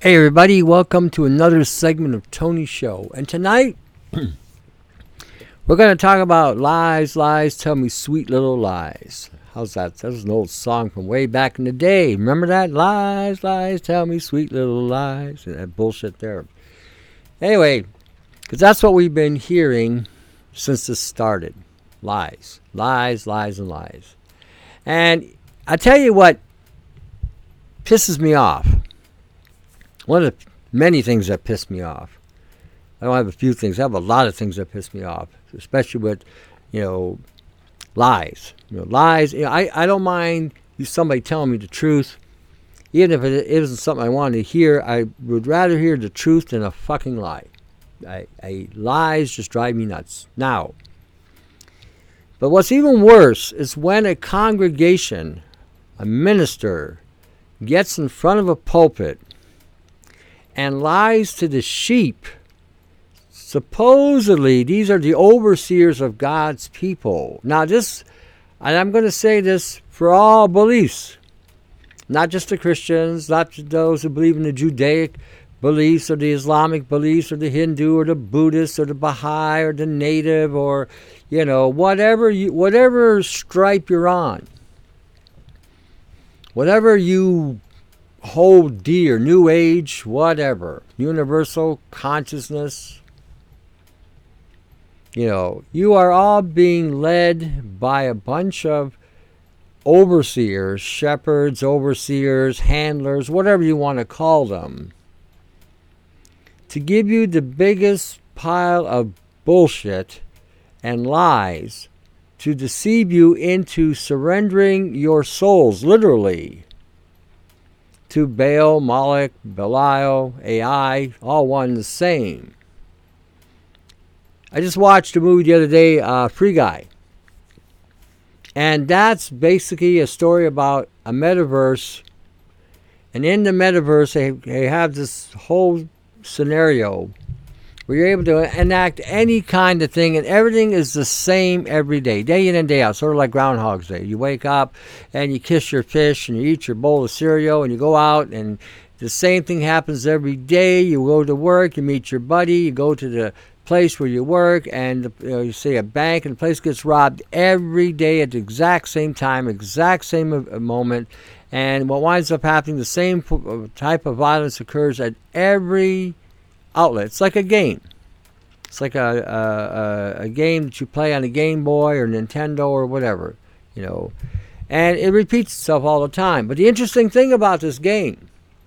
Hey everybody, welcome to another segment of Tony's Show. And tonight, we're going to talk about lies, lies, tell me sweet little lies. How's that? That was an old song from way back in the day. Remember that? Lies, lies, tell me sweet little lies. That bullshit there. Anyway, because that's what we've been hearing since this started. Lies, lies, lies, and lies. And I tell you what pisses me off. One of the many things that piss me off. I don't have a few things. I have a lot of things that piss me off, especially with, lies. Lies. I don't mind somebody telling me the truth, even if it isn't something I wanted to hear. I would rather hear the truth than a fucking lie. Lies just drive me nuts. Now, but what's even worse is when a congregation, a minister, gets in front of a pulpit and lies to the sheep. Supposedly, these are the overseers of God's people. Now this, and I'm going to say this for all beliefs, not just the Christians, not just those who believe in the Judaic beliefs or the Islamic beliefs or the Hindu or the Buddhist or the Baha'i or the Native or, whatever stripe you're on. Whatever you hold dear, New Age, whatever, universal consciousness. You are all being led by a bunch of overseers, shepherds, overseers, handlers, whatever you want to call them, to give you the biggest pile of bullshit and lies to deceive you into surrendering your souls, literally, to Baal, Moloch, Belial, AI, all one and the same. I just watched a movie the other day, Free Guy. And that's basically a story about a metaverse. And in the metaverse, they have this whole scenario where you're able to enact any kind of thing, and everything is the same every day in and day out, sort of like Groundhog's Day. You wake up and you kiss your fish and you eat your bowl of cereal and you go out and the same thing happens every day. You go to work, you meet your buddy, you go to the place where you work, and you say a bank, and the place gets robbed every day at the exact same time, exact same moment. And what winds up happening, the same type of violence occurs at every outlet. It's like a game. It's like a game that you play on a Game Boy or Nintendo or whatever, And it repeats itself all the time. But the interesting thing about this game,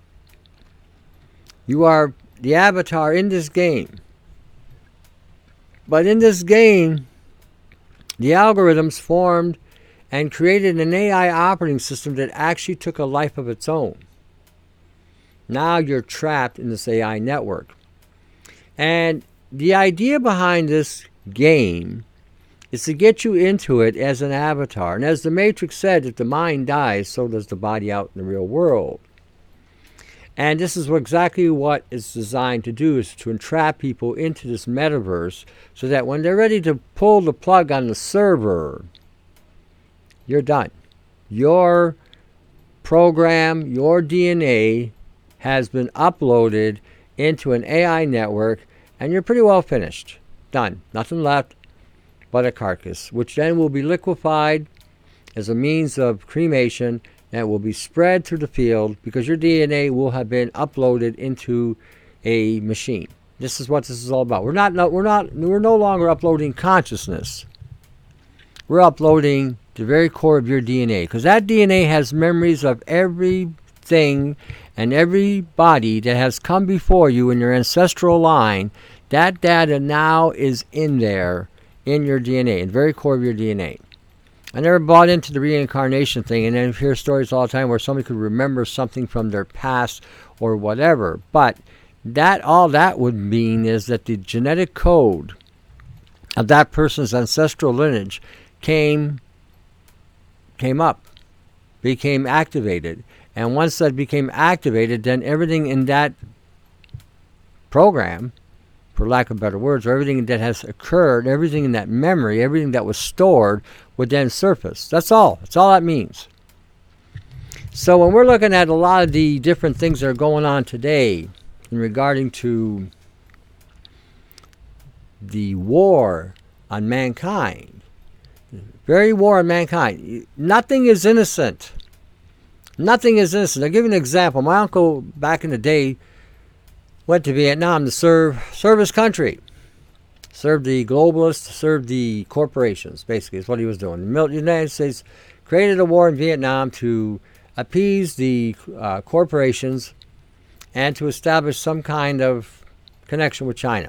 you are the avatar in this game. But in this game, the algorithms formed and created an AI operating system that actually took a life of its own. Now you're trapped in this AI network. And the idea behind this game is to get you into it as an avatar. And as the Matrix said, if the mind dies, so does the body out in the real world. And this is exactly what it's designed to do, is to entrap people into this metaverse so that when they're ready to pull the plug on the server, you're done. Your program, your DNA has been uploaded into an AI network, and you're pretty well finished. Done. Nothing left but a carcass, which then will be liquefied as a means of cremation, and it will be spread through the field because your DNA will have been uploaded into a machine. This is what this is all about. We're no longer uploading consciousness. We're uploading the very core of your DNA, because that DNA has memories of everything and everybody that has come before you in your ancestral line. That data now is in there, in your DNA, in the very core of your DNA. I never bought into the reincarnation thing, and then hear stories all the time where somebody could remember something from their past or whatever. But all that would mean is that the genetic code of that person's ancestral lineage came up, became activated. And once that became activated, then everything in that program, for lack of better words, or everything that has occurred, everything in that memory, everything that was stored would then surface. That's all. That's all that means. So when we're looking at a lot of the different things that are going on today in regarding to the war on mankind, very war on mankind, nothing is innocent. Nothing is innocent. I'll give you an example. My uncle, back in the day, went to Vietnam to serve his country. Served the globalists, served the corporations, basically, is what he was doing. The United States created a war in Vietnam to appease the corporations and to establish some kind of connection with China.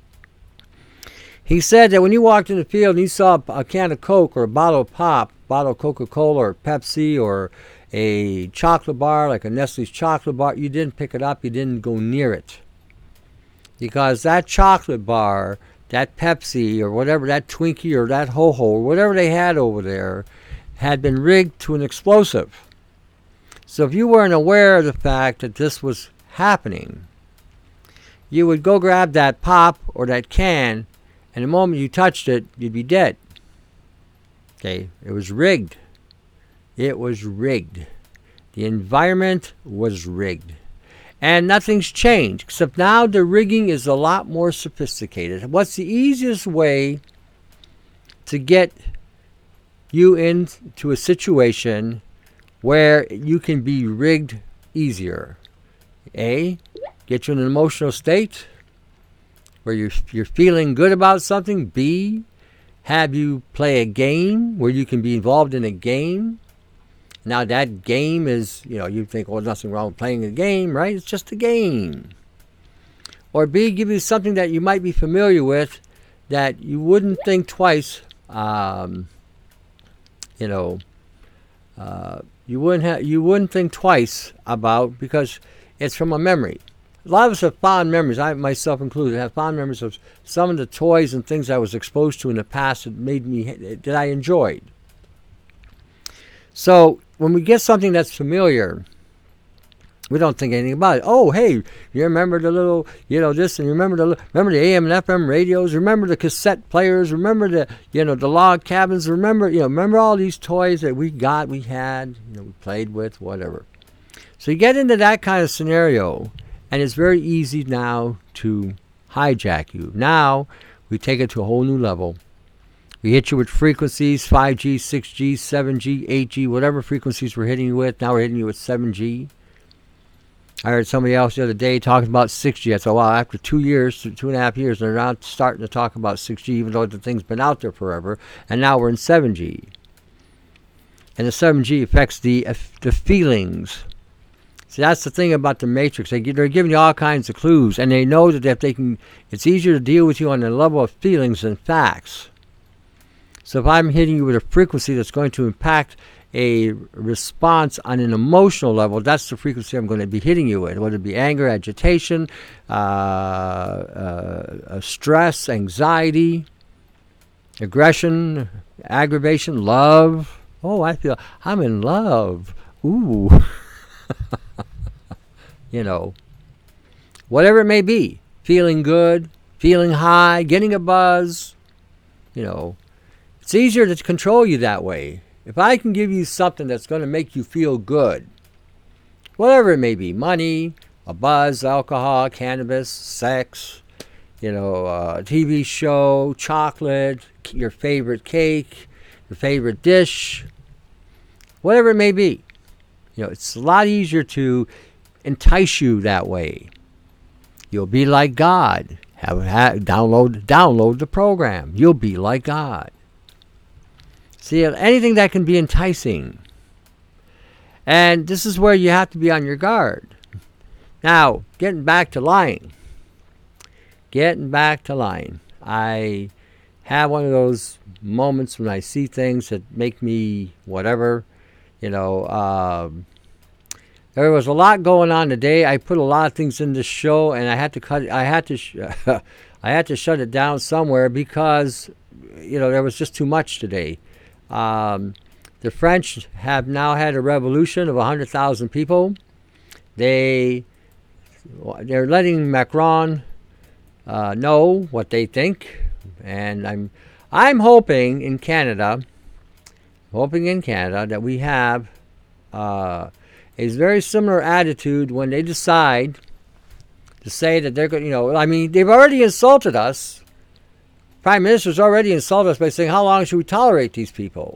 He said that when you walked in the field and you saw a can of Coke or a bottle of pop, bottle of Coca-Cola or Pepsi or a chocolate bar like a Nestle's chocolate bar, you didn't pick it up, you didn't go near it. Because that chocolate bar, that Pepsi or whatever, that Twinkie or that Ho-Ho or whatever they had over there had been rigged to an explosive. So if you weren't aware of the fact that this was happening, you would go grab that pop or that can, and the moment you touched it, you'd be dead. Okay, it was rigged. It was rigged. The environment was rigged. And nothing's changed, except now the rigging is a lot more sophisticated. What's the easiest way to get you into a situation where you can be rigged easier? A, get you in an emotional state where you're feeling good about something. B, have you play a game where you can be involved in a game. Now that game is, you think, well, nothing wrong with playing a game, right? It's just a game. Or B, give you something that you might be familiar with that you wouldn't think twice, you wouldn't think twice about, because it's from a memory. A lot of us have fond memories, I myself included, have fond memories of some of the toys and things I was exposed to in the past that I enjoyed. So when we get something that's familiar, we don't think anything about it. Oh, hey, you remember the little, this, and remember the AM and FM radios, remember the cassette players, remember the log cabins, remember all these toys that we had, we played with, whatever. So you get into that kind of scenario, and it's very easy now to hijack you. Now we take it to a whole new level. We hit you with frequencies, 5G, 6G, 7G, 8G, whatever frequencies we're hitting you with. Now we're hitting you with 7G. I heard somebody else the other day talking about 6G. I thought, wow, after 2.5 years, they're now starting to talk about 6G, even though the thing's been out there forever. And now we're in 7G. And the 7G affects the feelings. See, that's the thing about the Matrix. They're giving you all kinds of clues, and they know that if they can, it's easier to deal with you on the level of feelings than facts. So if I'm hitting you with a frequency that's going to impact a response on an emotional level, that's the frequency I'm going to be hitting you with, whether it be anger, agitation, stress, anxiety, aggression, aggravation, love. Oh, I feel I'm in love. Ooh. Whatever it may be, feeling good, feeling high, getting a buzz, it's easier to control you that way. If I can give you something that's going to make you feel good, whatever it may be, money, a buzz, alcohol, cannabis, sex, a TV show, chocolate, your favorite cake, your favorite dish, whatever it may be, it's a lot easier to entice you that way. You'll be like God. Download the program. You'll be like God. See, anything that can be enticing. And this is where you have to be on your guard. Now, getting back to lying. I have one of those moments when I see things that make me whatever. There was a lot going on today. I put a lot of things in this show, and I had to cut it. I had to shut it down somewhere because there was just too much today. The French have now had a revolution of 100,000 people. They're letting Macron know what they think, and I'm hoping in Canada that we have a very similar attitude when they decide to say that they're going to, I mean, they've already insulted us. Prime Minister's already insulted us by saying, how long should we tolerate these people?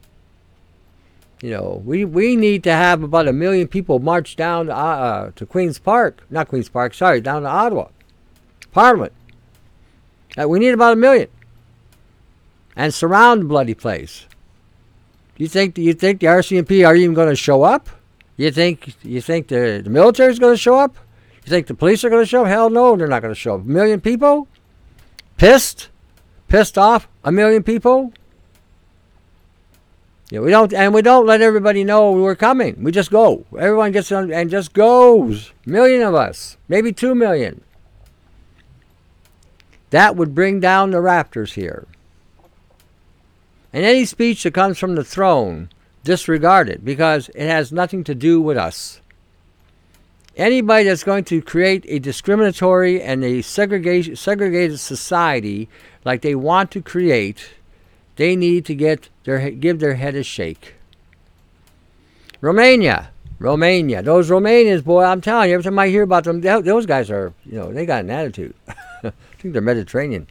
We need to have about 1 million people march down to Queen's Park. Not Queen's Park, sorry, down to Ottawa. Parliament. We need about 1 million. And surround the bloody place. You think the RCMP are even going to show up? You think the military is going to show up? You think the police are going to show up? Hell no, they're not going to show up. 1 million people? Pissed off 1 million people? We don't let everybody know we're coming. We just go. Everyone gets on and just goes. 1 million of us, maybe 2 million. That would bring down the Raptors here. And any speech that comes from the throne, disregard it, because it has nothing to do with us. Anybody that's going to create a discriminatory and a segregated society like they want to create, they need to give their head a shake. Romania. Those Romanians, boy, I'm telling you, every time I hear about them, those guys are, they got an attitude. I think they're Mediterranean.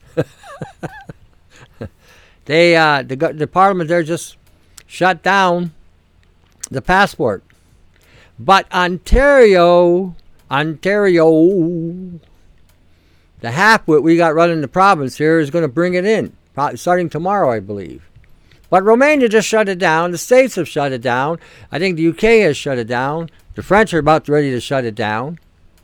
The parliament there just shut down the passport. But Ontario, the halfwit we got running the province here is going to bring it in, starting tomorrow, I believe. But Romania just shut it down. The States have shut it down. I think the UK has shut it down. The French are about ready to shut it down.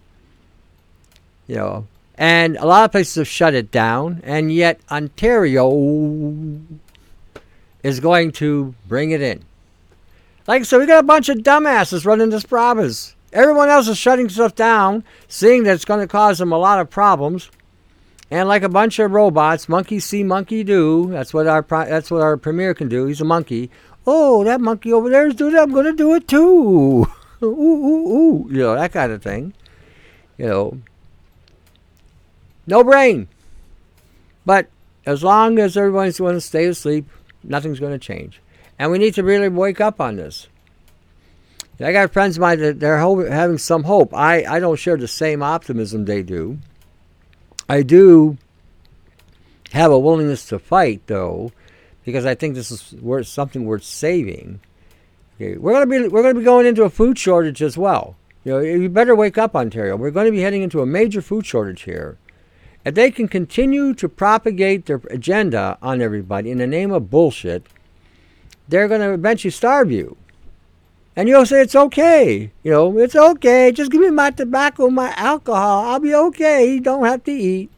And a lot of places have shut it down. And yet Ontario is going to bring it in. Like I said, we got a bunch of dumbasses running this province. Everyone else is shutting stuff down, seeing that it's going to cause them a lot of problems. And like a bunch of robots, monkey see, monkey do. That's what our premier can do. He's a monkey. Oh, that monkey over there is doing it. I'm going to do it too. Ooh, ooh, ooh. That kind of thing. No brain. But as long as everyone's going to stay asleep, nothing's going to change. And we need to really wake up on this. I got friends of mine that they're having some hope. I don't share the same optimism they do. I do have a willingness to fight, though, because I think this is something worth saving. Okay, we're going to be going into a food shortage as well. You better wake up, Ontario. We're going to be heading into a major food shortage here. If they can continue to propagate their agenda on everybody in the name of bullshit, they're going to eventually starve you. And you'll say, it's okay. It's okay. Just give me my tobacco, my alcohol. I'll be okay. You don't have to eat.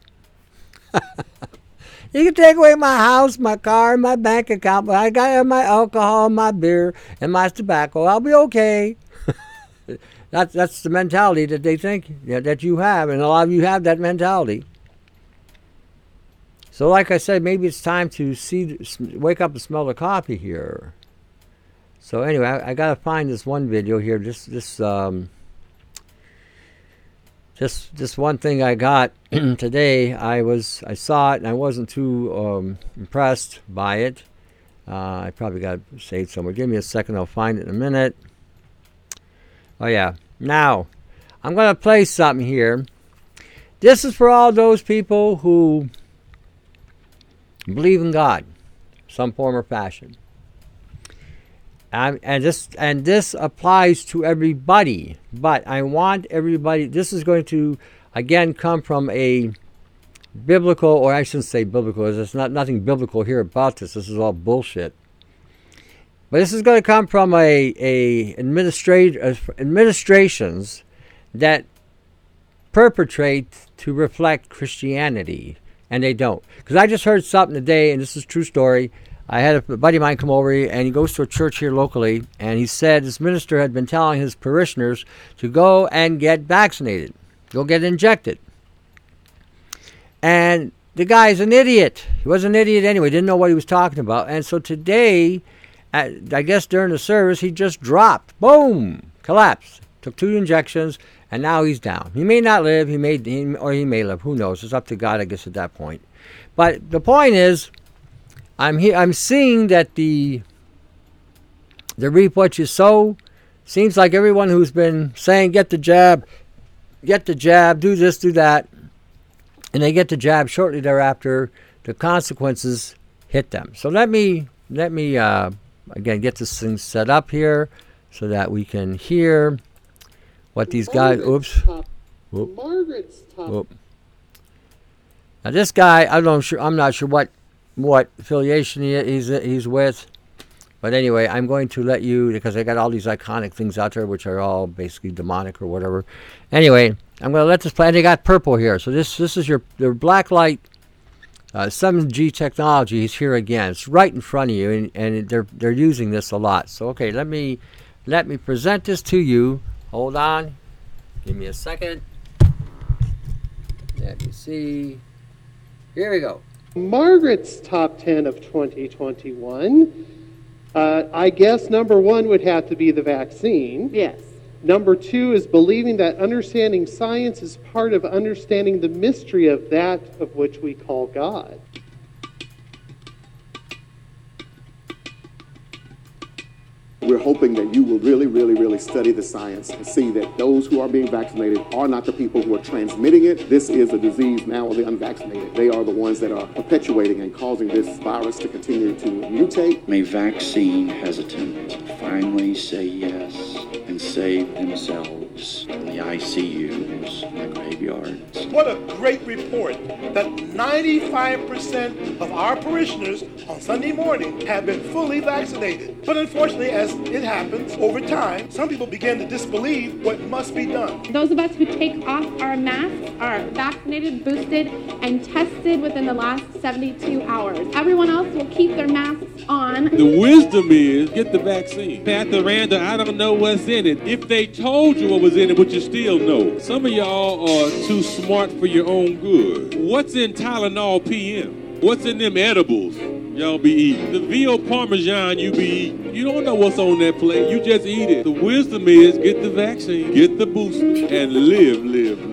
You can take away my house, my car, my bank account, but I got to have my alcohol, my beer, and my tobacco. I'll be okay. That's the mentality that they think that you have, and a lot of you have that mentality. So like I said, maybe it's time to wake up and smell the coffee here. So anyway, I got to find this one video here. This one thing I got today. I saw it and I wasn't too impressed by it. I probably got it saved somewhere. Give me a second. I'll find it in a minute. Oh yeah. Now, I'm going to play something here. This is for all those people who believe in God, some form or fashion. And this applies to everybody, but I want everybody. This is going to again come from a biblical, or I shouldn't say biblical, there's nothing biblical here about this. This is all bullshit. But this is going to come from administrations that perpetrate to reflect Christianity, and they don't. Because I just heard something today, and this is a true story. I had a buddy of mine come over, and he goes to a church here locally, and he said this minister had been telling his parishioners to go and get vaccinated, go get injected. And the guy's an idiot. He was an idiot anyway, didn't know what he was talking about. And so today, I guess during the service, he just dropped. Boom! Collapsed. Took 2 injections, and now he's down. He may not live, he may live. Who knows? It's up to God, I guess, at that point. But the point is, I'm seeing that the reap what you sow Seems like everyone who's been saying, get the jab, do this, do that, and they get the jab shortly thereafter, the consequences hit them. So let me again get this thing set up here so that we can hear what these guys. Margaret's top. Now this guy, I'm not sure what affiliation he's with, but anyway, I'm going to let you, because I got all these iconic things out there which are all basically demonic or whatever. Anyway, I'm going to let this play. And they got purple here, so this is their black light 7G technology is here again. It's right in front of you, and they're using this a lot. So okay, let me present this to you. Hold on, give me a second. Let me see. Here we go. Margaret's top 10 of 2021. I guess number 1 would have to be the vaccine. Yes. Number 2 is believing that understanding science is part of understanding the mystery of that of which we call God. We're hoping that you will really, really, really study the science and see that those who are being vaccinated are not the people who are transmitting it. This is a disease now of the unvaccinated. They are the ones that are perpetuating and causing this virus to continue to mutate. May vaccine hesitant finally say yes and save themselves from the ICUs and the graveyards. What a great report that 95% of our parishioners on Sunday morning have been fully vaccinated. But unfortunately, as it happens over time, some people begin to disbelieve what must be done. Those of us who take off our masks are vaccinated, boosted, and tested within the last 72 hours. Everyone else will keep their masks on. The wisdom is get the vaccine. Pastor Randall, I don't know what's in it. If they told you what was in it, but you still know. Some of y'all are too smart for your own good. What's in Tylenol PM? What's in them edibles y'all be eating? The veal parmesan you be eating. You don't know what's on that plate. You just eat it. The wisdom is get the vaccine, get the booster, and live.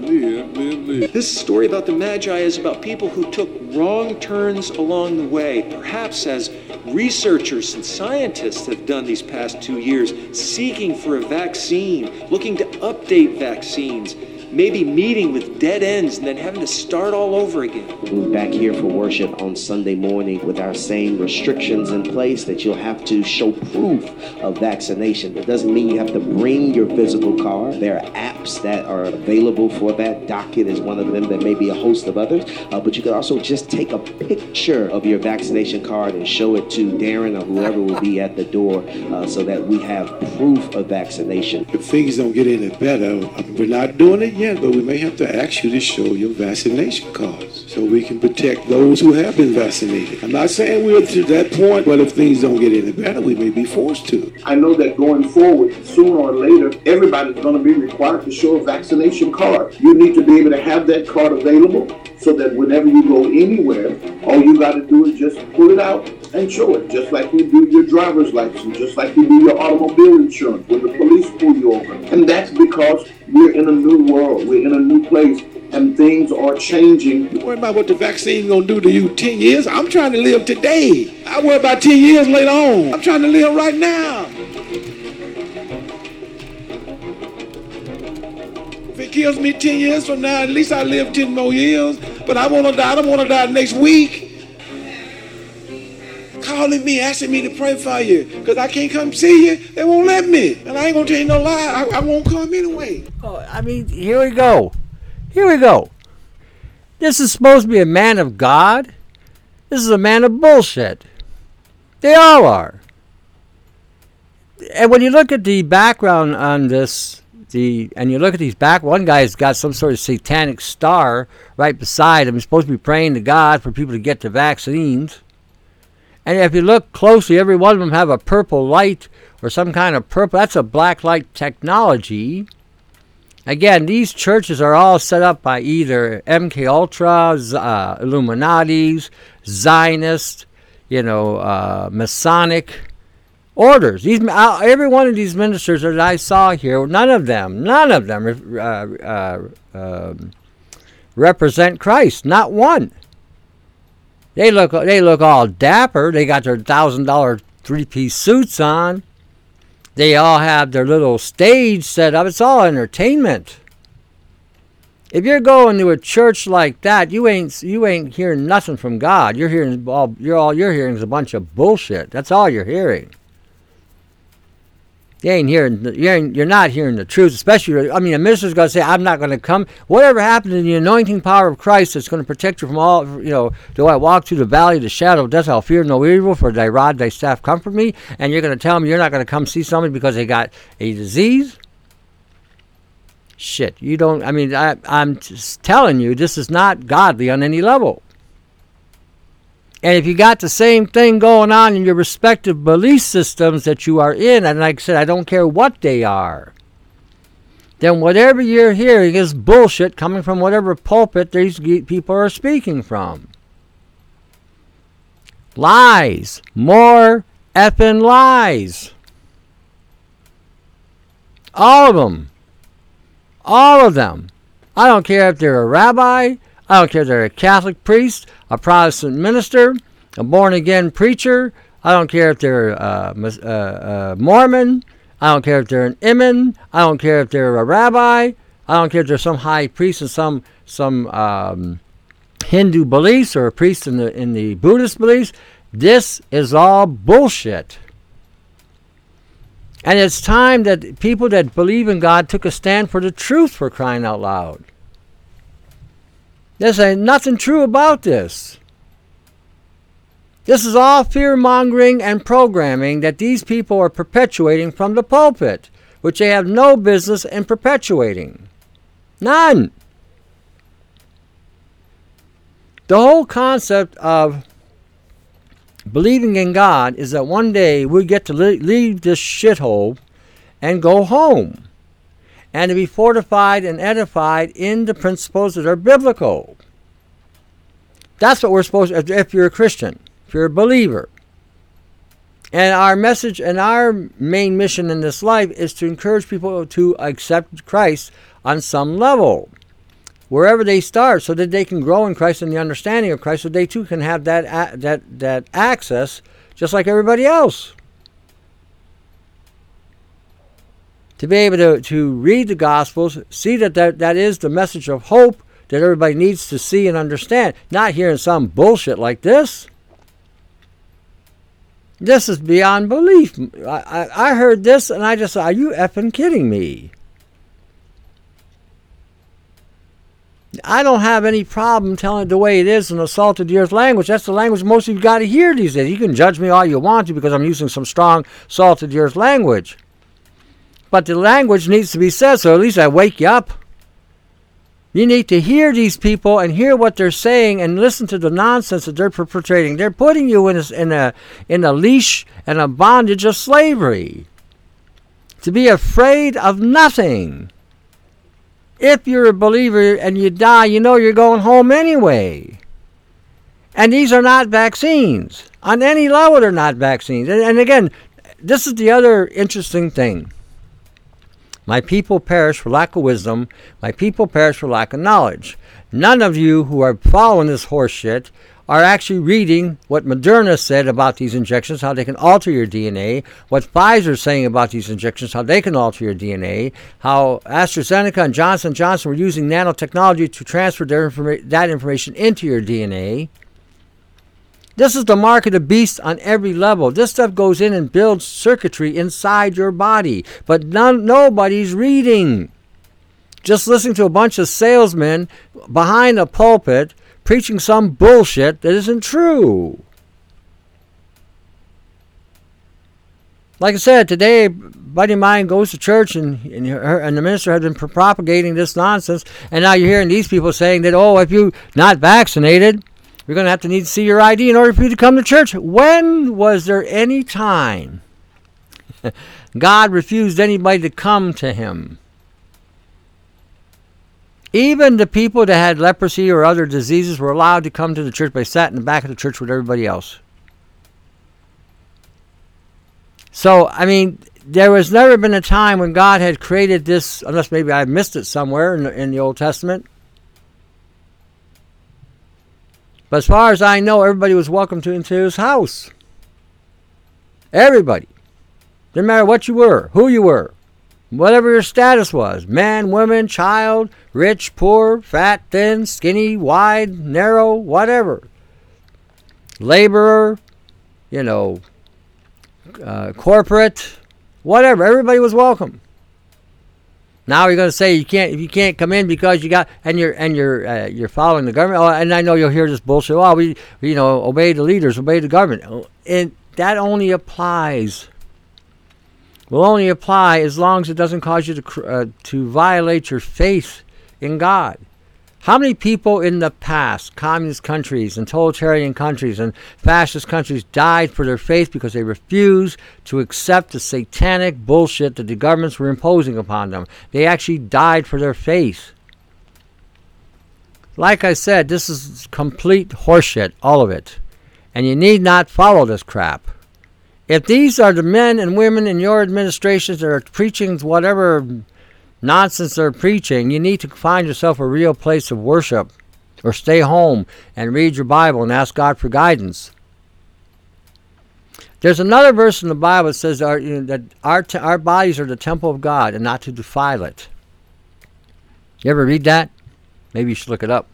This story about the Magi is about people who took wrong turns along the way, perhaps as researchers and scientists have done these past 2 years, seeking for a vaccine, looking to update vaccines, maybe meeting with dead ends and then having to start all over again. We're back here for worship on Sunday morning with our same restrictions in place that you'll have to show proof of vaccination. It doesn't mean you have to bring your physical card. There are apps that are available for that. Docket is one of them. There may be a host of others, but you can also just take a picture of your vaccination card and show it to Darren or whoever will be at the door so that we have proof of vaccination. If things don't get any better, we're not doing it yet, but we may have to ask you to show your vaccination cards so we can protect those who have been vaccinated. I'm not saying we're to that point, but if things don't get any better, we may be forced to. I know that going forward, sooner or later, everybody's going to be required to show a vaccination card. You need to be able to have that card available so that whenever you go anywhere, all you got to do is just pull it out and show it, just like you do your driver's license, just like you do your automobile insurance when the police pull you over. And that's because we're in a new world, we're in a new place, and things are changing. You worry about what the vaccine gonna do to you 10 years? I'm trying to live today. I worry about 10 years later on. I'm trying to live right now. If it kills me 10 years from now, at least I live 10 more years. But I don't want to die next week. Calling me, asking me to pray for you, because I can't come see you. They won't let me. And I ain't going to tell you no lie. I won't come anyway. Oh, I mean, here we go. This is supposed to be a man of God. This is a man of bullshit. They all are. And when you look at the background on this, and you look at these one guy's got some sort of satanic star right beside him. He's supposed to be praying to God for people to get the vaccines. And if you look closely, every one of them have a purple light or some kind of purple. That's a black light technology. Again, these churches are all set up by either MK Ultras, Illuminatis, Zionists, Masonic orders. Every one of these ministers that I saw here, none of them represent Christ. Not one. They look all dapper. They got their $1,000 three-piece suits on. They all have their little stage set up. It's all entertainment. If you're going to a church like that, you ain't hearing nothing from God. You're hearing all you're hearing is a bunch of bullshit. That's all you're hearing. You're not hearing the truth, especially, I mean, a minister's going to say, I'm not going to come. Whatever happened to the anointing power of Christ that's going to protect you from all, do I walk through the valley of the shadow of death, I'll fear no evil, for thy rod, thy staff comfort me. And you're going to tell me you're not going to come see somebody because they got a disease? Shit, you don't, I mean, I'm just telling you, this is not godly on any level. And if you got the same thing going on in your respective belief systems that you are in, and like I said, I don't care what they are, then whatever you're hearing is bullshit coming from whatever pulpit these people are speaking from. Lies. More effing lies. All of them. All of them. I don't care if they're a rabbi. I don't care if they're a Catholic priest, a Protestant minister, a born-again preacher. I don't care if they're Mormon. I don't care if they're an imam. I don't care if they're a rabbi. I don't care if they're some high priest in some Hindu beliefs or a priest in the Buddhist beliefs. This is all bullshit. And it's time that people that believe in God took a stand for the truth, for crying out loud. There's nothing true about this. This is all fear-mongering and programming that these people are perpetuating from the pulpit, which they have no business in perpetuating. None. The whole concept of believing in God is that one day we get to leave this shithole and go home, and to be fortified and edified in the principles that are biblical. That's what we're supposed to, if you're a Christian, if you're a believer. And our message and our main mission in this life is to encourage people to accept Christ on some level, wherever they start, so that they can grow in Christ and the understanding of Christ, so they too can have that access just like everybody else. To be able to read the Gospels, see that is the message of hope that everybody needs to see and understand. Not hearing some bullshit like this. This is beyond belief. I heard this and I just thought, are you effing kidding me? I don't have any problem telling it the way it is in the salt of the earth language. That's the language most of you got to hear these days. You can judge me all you want to because I'm using some strong salt of the earth language. But the language needs to be said, so at least I wake you up. You need to hear these people and hear what they're saying and listen to the nonsense that they're perpetrating. They're putting you in a leash and a bondage of slavery. To be afraid of nothing. If you're a believer and you die, you know you're going home anyway. And these are not vaccines. On any level, they're not vaccines. And again, this is the other interesting thing. My people perish for lack of wisdom. My people perish for lack of knowledge. None of you who are following this horse shit are actually reading what Moderna said about these injections, how they can alter your DNA, what Pfizer is saying about these injections, how they can alter your DNA, how AstraZeneca and Johnson & Johnson were using nanotechnology to transfer that information into your DNA. This is the mark of the beast on every level. This stuff goes in and builds circuitry inside your body. But nobody's reading. Just listening to a bunch of salesmen behind a pulpit preaching some bullshit that isn't true. Like I said, today, a buddy of mine goes to church and the minister has been propagating this nonsense. And now you're hearing these people saying that, if you're not vaccinated, you're going to have to need to see your ID in order for you to come to church. When was there any time God refused anybody to come to him? Even the people that had leprosy or other diseases were allowed to come to the church, but they sat in the back of the church with everybody else. So, I mean, there has never been a time when God had created this, unless maybe I missed it somewhere in the Old Testament. But as far as I know, everybody was welcomed into his house. Everybody. Didn't matter what you were, who you were, whatever your status was. Man, woman, child, rich, poor, fat, thin, skinny, wide, narrow, whatever. Laborer, corporate, whatever. Everybody was welcome. Now you're going to say you can't come in because you got you're following the government. Oh, and I know you'll hear this bullshit. Oh, we obey the leaders, obey the government. And that only applies. Will only apply as long as it doesn't cause you to violate your faith in God. How many people in the past, communist countries and totalitarian countries and fascist countries, died for their faith because they refused to accept the satanic bullshit that the governments were imposing upon them? They actually died for their faith. Like I said, this is complete horseshit, all of it. And you need not follow this crap. If these are the men and women in your administrations that are preaching whatever nonsense they're preaching, you need to find yourself a real place of worship, or stay home and read your Bible and ask God for guidance. There's another verse in the Bible that says that our bodies are the temple of God and not to defile it. You ever read that? Maybe you should look it up.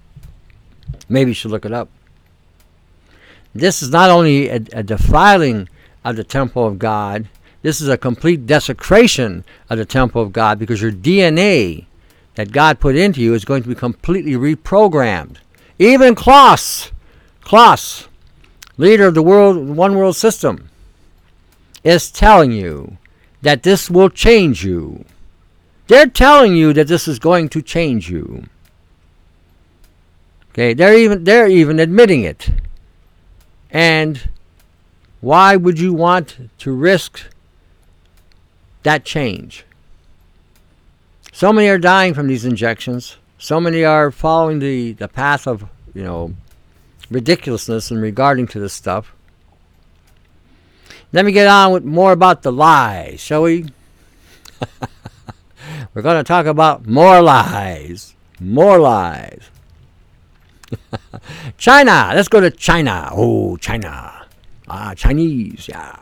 This is not only a defiling of the temple of God, this is a complete desecration of the temple of God, because your DNA that God put into you is going to be completely reprogrammed. Even Klaus, leader of the one world system, is telling you that this will change you. They're telling you that this is going to change you. Okay, they're even admitting it. And why would you want to risk that change? So many are dying from these injections. So many are following the path of, ridiculousness in regarding to this stuff. Let me get on with more about the lies, shall we? We're going to talk about more lies. More lies. China. Let's go to China. Oh, China. Chinese, yeah.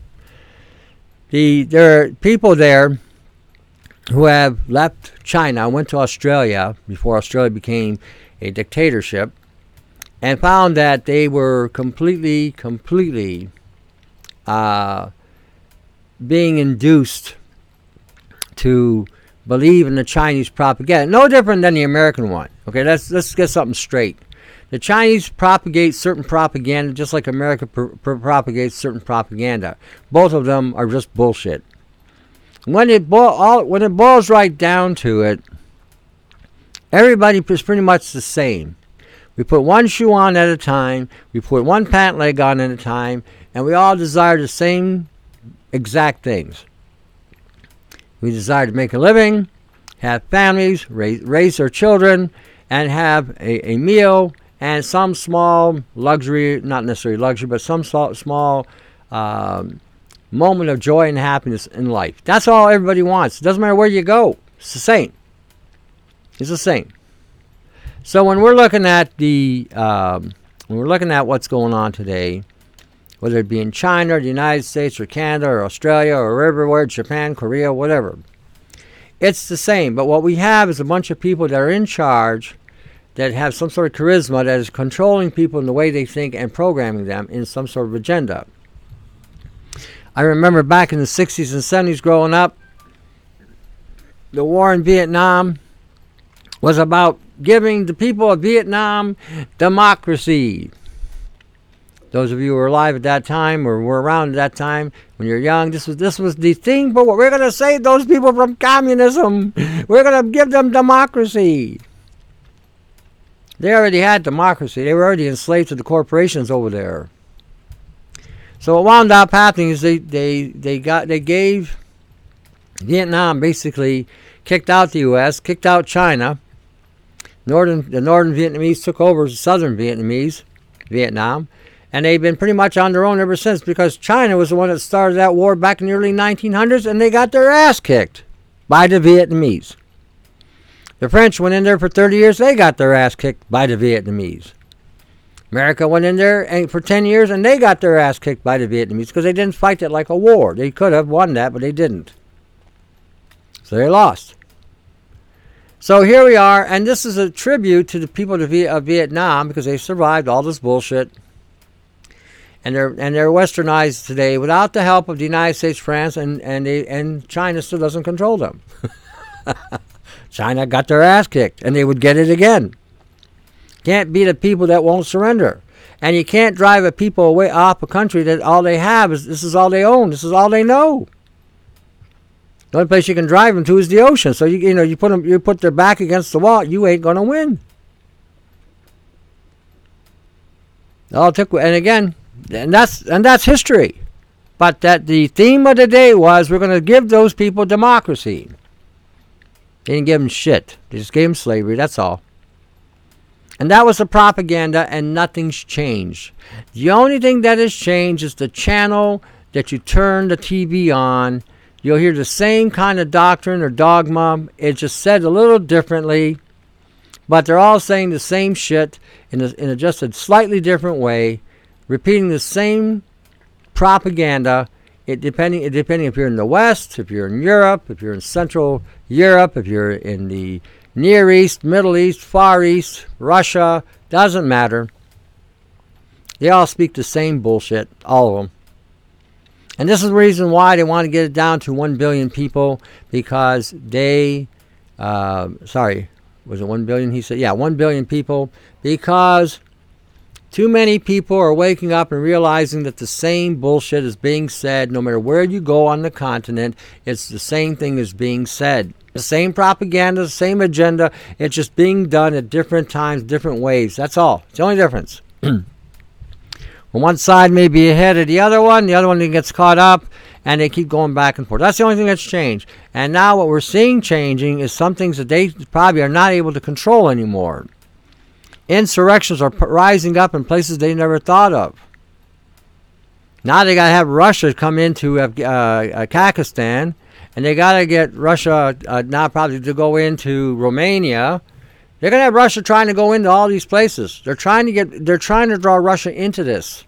There are people there who have left China, went to Australia before Australia became a dictatorship, and found that they were completely being induced to believe in the Chinese propaganda. No different than the American one. Okay, let's get something straight. The Chinese propagate certain propaganda just like America propagates certain propaganda. Both of them are just bullshit. When it boils right down to it, everybody is pretty much the same. We put one shoe on at a time, we put one pant leg on at a time, and we all desire the same exact things. We desire to make a living, have families, raise their children, and have a meal and some small luxury, not necessarily luxury, but some small moment of joy and happiness in life. That's all everybody wants. It doesn't matter where you go. It's the same. It's the same. So when we're looking at what's going on today, whether it be in China, or the United States, or Canada, or Australia, or everywhere, Japan, Korea, whatever, it's the same. But what we have is a bunch of people that are in charge, that have some sort of charisma, that is controlling people in the way they think and programming them in some sort of agenda. I remember back in the 60s and 70s growing up, the war in Vietnam was about giving the people of Vietnam democracy. Those of you who were alive at that time or were around at that time, when you're young, this was the thing. But we're going to save those people from communism. We're going to give them democracy. They already had democracy. They were already enslaved to the corporations over there. So what wound up happening is they gave Vietnam, basically kicked out the U.S., kicked out China. The northern Vietnamese took over southern Vietnam, and they've been pretty much on their own ever since, because China was the one that started that war back in the early 1900s, and they got their ass kicked by the Vietnamese. The French went in there for 30 years. They got their ass kicked by the Vietnamese. America went in there and for 10 years and they got their ass kicked by the Vietnamese because they didn't fight it like a war. They could have won that, but they didn't. So they lost. So here we are, and this is a tribute to the people of Vietnam because they survived all this bullshit. And they're westernized today without the help of the United States, France, and China still doesn't control them. China got their ass kicked, and they would get it again. Can't be the people that won't surrender. And you can't drive a people away off a country that all they have is, this is all they own, this is all they know. The only place you can drive them to is the ocean. So you put their back against the wall, you ain't gonna win. All took, and again, and that's history. But that the theme of the day was we're gonna give those people democracy. They didn't give them shit. They just gave them slavery. That's all. And that was the propaganda, and nothing's changed. The only thing that has changed is the channel that you turn the TV on. You'll hear the same kind of doctrine or dogma. It's just said a little differently, but they're all saying the same shit in just a slightly different way, repeating the same propaganda. Depending if you're in the West, if you're in Europe, if you're in Central Europe, if you're in the Near East, Middle East, Far East, Russia, doesn't matter. They all speak the same bullshit, all of them. And this is the reason why they want to get it down to 1 billion people, because they, was it 1 billion? He said, yeah, 1 billion people, because too many people are waking up and realizing that the same bullshit is being said no matter where you go on the continent. It's the same thing as being said. The same propaganda, the same agenda. It's just being done at different times, different ways. That's all. It's the only difference. One side may be ahead of the other one gets caught up, and they keep going back and forth. That's the only thing that's changed. And now what we're seeing changing is some things that they probably are not able to control anymore. Insurrections are rising up in places they never thought of. Now they got to have Russia come into Kazakhstan, and they got to get Russia now probably to go into Romania. They're going to have Russia trying to go into all these places. They're trying to draw Russia into this.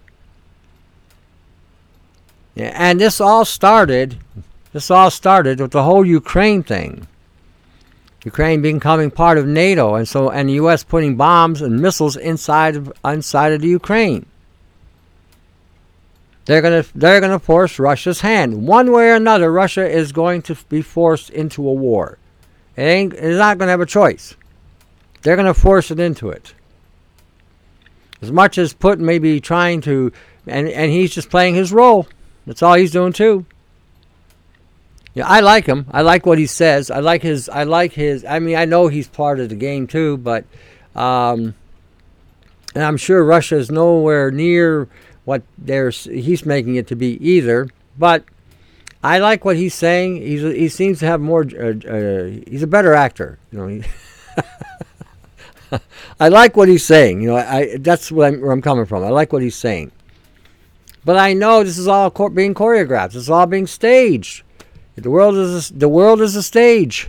Yeah, and this all started with the whole Ukraine thing. Ukraine becoming part of NATO, and the U.S. putting bombs and missiles inside of the Ukraine. They're gonna force Russia's hand. One way or another, Russia is going to be forced into a war. It's not gonna have a choice. They're gonna force it into it. As much as Putin may be trying to, and he's just playing his role. That's all he's doing too. Yeah, I like him. I like what he says. I like his. I mean, I know he's part of the game too, but and I'm sure Russia is nowhere near what he's making it to be either. But I like what he's saying. He seems to have more. He's a better actor. I like what he's saying. That's where I'm coming from. I like what he's saying. But I know this is all being choreographed. This is all being staged. The world is a stage,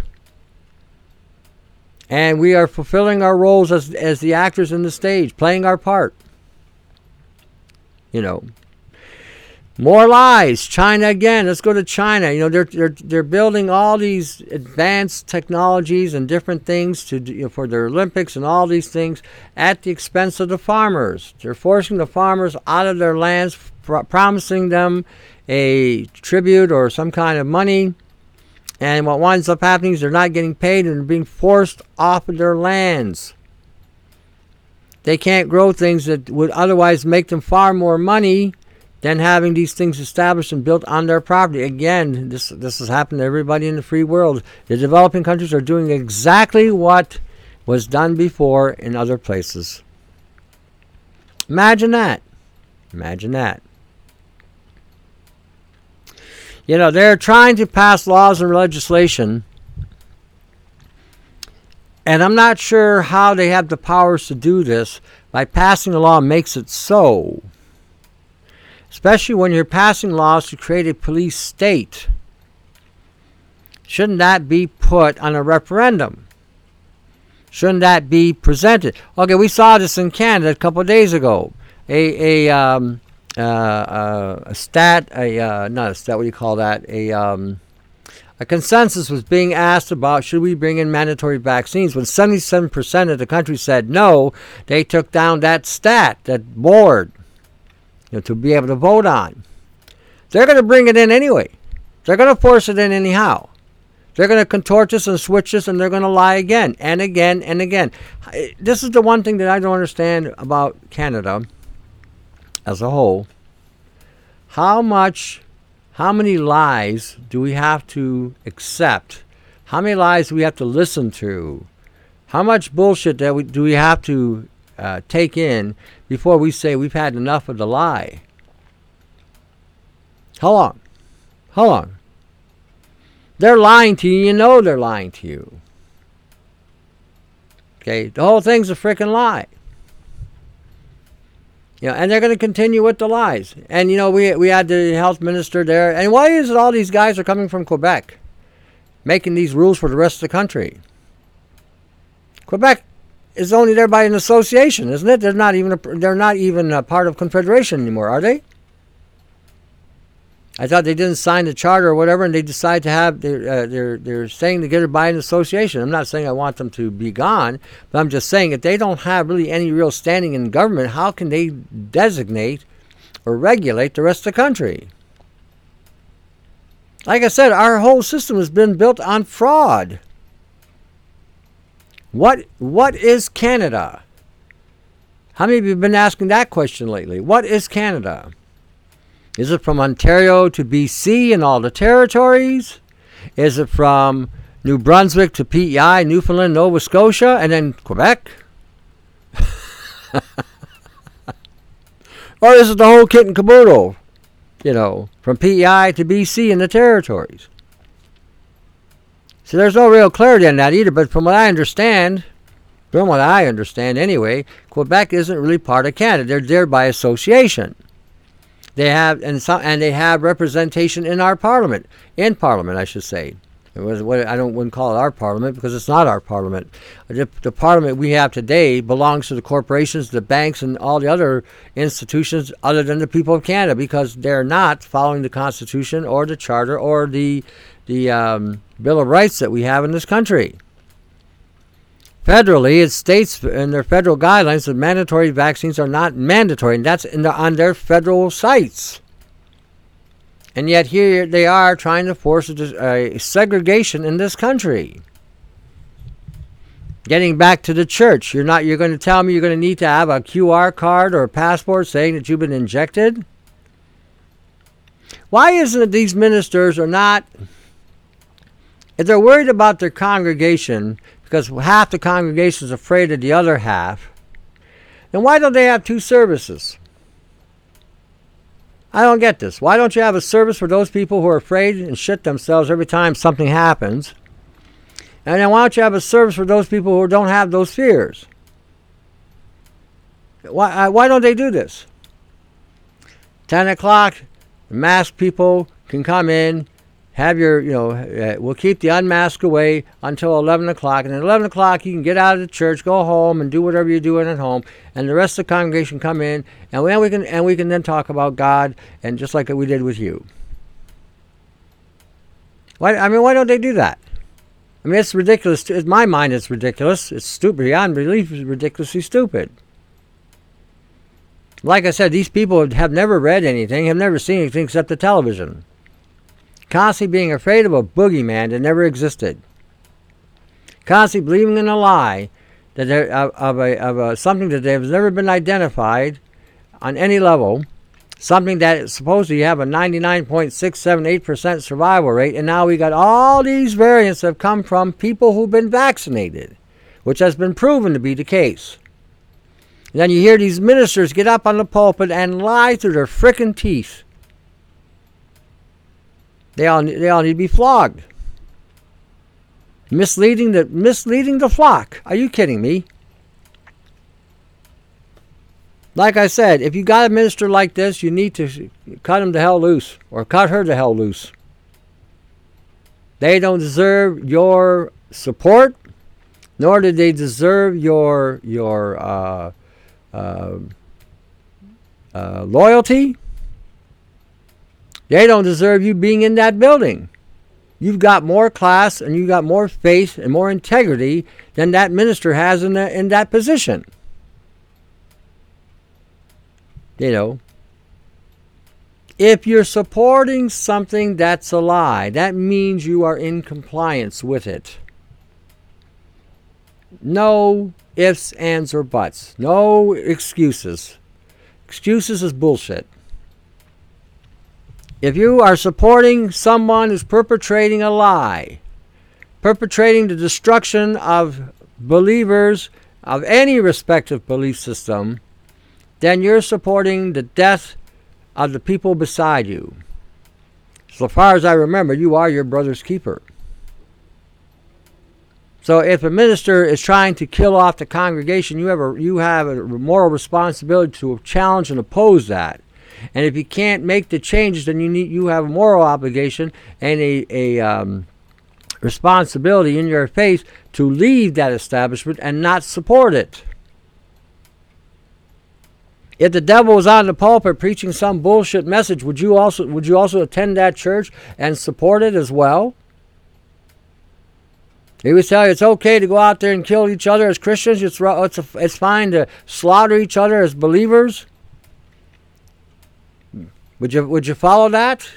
and we are fulfilling our roles as the actors in the stage, playing our part. More lies. China again. Let's go to China. They're building all these advanced technologies and different things for their Olympics and all these things at the expense of the farmers. They're forcing the farmers out of their lands, promising them a tribute or some kind of money, and what winds up happening is they're not getting paid and they're being forced off of their lands. They can't grow things that would otherwise make them far more money than having these things established and built on their property. Again, this has happened to everybody in the free world. The developing countries are doing exactly what was done before in other places. Imagine that. They're trying to pass laws and legislation, and I'm not sure how they have the powers to do this. By passing a law makes it so. Especially when you're passing laws to create a police state. Shouldn't that be put on a referendum? Shouldn't that be presented? Okay, we saw this in Canada a couple of days ago. Not a stat. What do you call that? A consensus was being asked about should we bring in mandatory vaccines. When 77% of the country said no, they took down that stat, that board, to be able to vote on. They're going to bring it in anyway. They're going to force it in anyhow. They're going to contort this and switch this, and they're going to lie again and again and again. This is the one thing that I don't understand about Canada as a whole. How many lies do we have to accept? How many lies do we have to listen to? How much bullshit do we have to take in before we say we've had enough of the lie? How long? How long? They're lying to you. You know they're lying to you. Okay, the whole thing's a freaking lie. And they're going to continue with the lies. And, we had the health minister there. And why is it all these guys are coming from Quebec, making these rules for the rest of the country? Quebec is only there by an association, isn't it? They're not even a part of Confederation anymore, are they? I thought they didn't sign the charter or whatever, and they decide to have they're saying to get it by an association. I'm not saying I want them to be gone, but I'm just saying if they don't have really any real standing in government, how can they designate or regulate the rest of the country? Like I said, our whole system has been built on fraud. What is Canada? How many of you have been asking that question lately? What is Canada? Is it from Ontario to BC and all the territories? Is it from New Brunswick to PEI, Newfoundland, Nova Scotia, and then Quebec? Or is it the whole kit and caboodle? From PEI to BC and the territories? So there's no real clarity on that either, but from what I understand anyway, Quebec isn't really part of Canada. They're there by association. They have they have representation in our parliament. In parliament, I should say. I wouldn't call it our parliament because it's not our parliament. The parliament we have today belongs to the corporations, the banks, and all the other institutions other than the people of Canada because they're not following the Constitution or the Charter or the Bill of Rights that we have in this country. Federally, it states in their federal guidelines that mandatory vaccines are not mandatory, and that's on their federal sites. And yet here they are trying to force a segregation in this country. Getting back to the church, you're going to tell me you're going to need to have a QR card or a passport saying that you've been injected? Why isn't it these ministers are not, if they're worried about their congregation, because half the congregation is afraid of the other half, then why don't they have two services? I don't get this. Why don't you have a service for those people who are afraid and shit themselves every time something happens? And then why don't you have a service for those people who don't have those fears? Why don't they do this? 10 o'clock, the masked people can come in, have your, we'll keep the unmasked away until 11 o'clock. And at 11 o'clock, you can get out of the church, go home, and do whatever you're doing at home. And the rest of the congregation come in, and we can then talk about God, and just like we did with you. Why don't they do that? I mean, it's ridiculous. In my mind, it's ridiculous. It's stupid. Beyond belief, it's ridiculously stupid. Like I said, these people have never read anything, have never seen anything except the television. Constantly being afraid of a boogeyman that never existed. Constantly believing in a lie that of something that has never been identified on any level. Something that supposedly you have a 99.678% survival rate, and now we got all these variants that have come from people who've been vaccinated, which has been proven to be the case. And then you hear these ministers get up on the pulpit and lie through their frickin' teeth. They all need to be flogged. Misleading the flock. Are you kidding me? Like I said, if you got a minister like this, you need to cut him the hell loose, or cut her the hell loose. They don't deserve your support. nor did they deserve your loyalty. They don't deserve you being in that building. You've got more class and you've got more faith and more integrity than that minister has in that position. You know, if you're supporting something that's a lie, that means you are in compliance with it. No ifs, ands, or buts. No excuses. Excuses is bullshit. If you are supporting someone who's perpetrating a lie, perpetrating the destruction of believers of any respective belief system, then you're supporting the death of the people beside you. So far as I remember, you are your brother's keeper. So if a minister is trying to kill off the congregation, you have a moral responsibility to challenge and oppose that. And if you can't make the changes, then you have a moral obligation and a responsibility in your faith to leave that establishment and not support it. If the devil was on the pulpit preaching some bullshit message, would you also attend that church and support it as well? He would tell you it's okay to go out there and kill each other as Christians. It's fine to slaughter each other as believers. Would you follow that?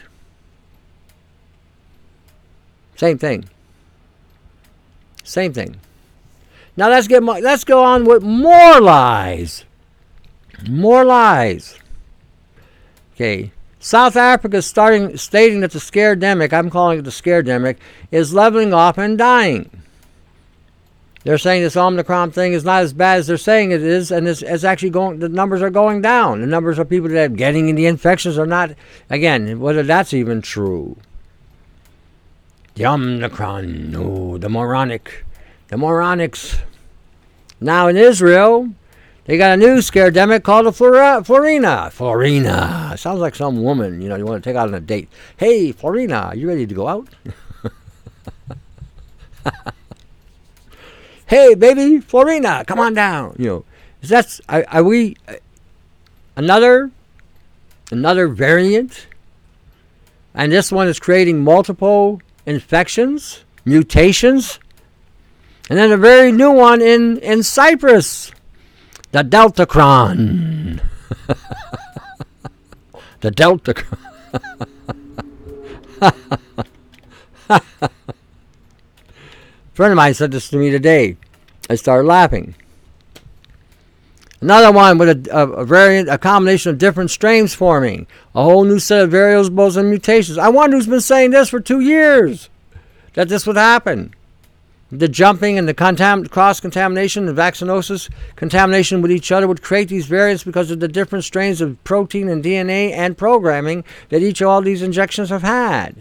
Same thing. Same thing. Now let's go on with more lies. More lies. Okay. South Africa is stating that the scaredemic, I'm calling it the scaredemic, is leveling off and dying. They're saying this Omicron thing is not as bad as they're saying it is, and it's actually the numbers are going down. The numbers of people that are getting the infections are not, again, whether that's even true. The Omicron, no, the moronics. Now in Israel, they got a new scaredemic called the Florina. Florina. Sounds like some woman, you want to take out on a date. Hey, Florina, you ready to go out? Hey, baby, Florina, come on down. Are we another variant? And this one is creating multiple infections, mutations. And then a very new one in Cyprus. The Deltacron. The Deltacron. A friend of mine said this to me today. I started laughing. Another one with a variant, a combination of different strains forming. A whole new set of variables and mutations. I wonder who's been saying this for 2 years. That this would happen. The jumping and the cross-contamination, the vaccinosis contamination with each other would create these variants because of the different strains of protein and DNA and programming that all these injections have had.